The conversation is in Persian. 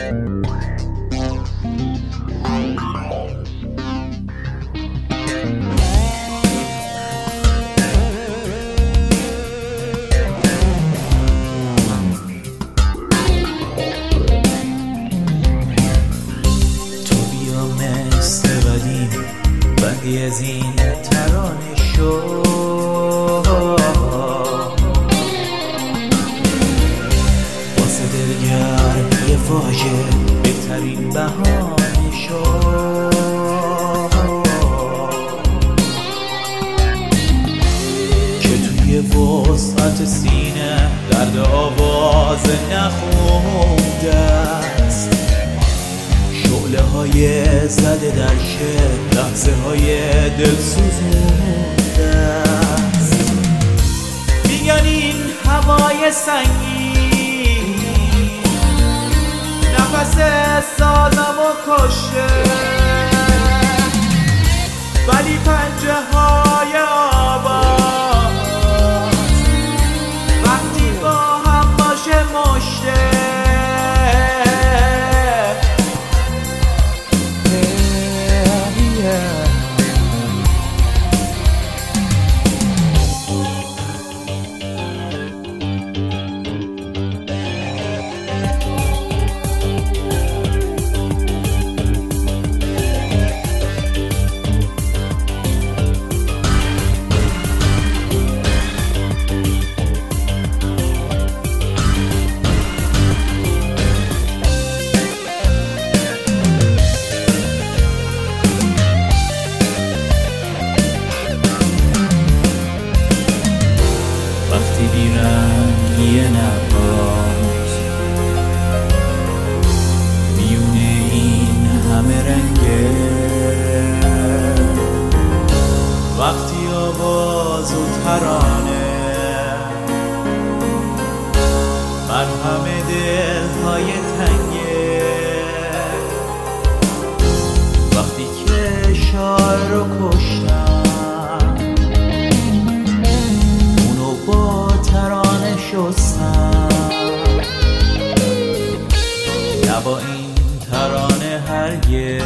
بندی از این ترانه شو واسه دلگرم یه واژه بهترین بهانه شو که توی وسعت سینه درد آواز نخونده است، شعله های زده در شعر لحظه های دل سوزونده است. میگن این هوای سنگین نفس سازمو کشه، ولی پنجه های آواز وقتی با هم باشه مشه. یه نباز میونه این همه رنگه، وقتی آواز و ترانه مرهم دلهای تنگه، وقتی که شاعر رو کشتن اونو با ترانه شستن، نه با این ترانه هرگز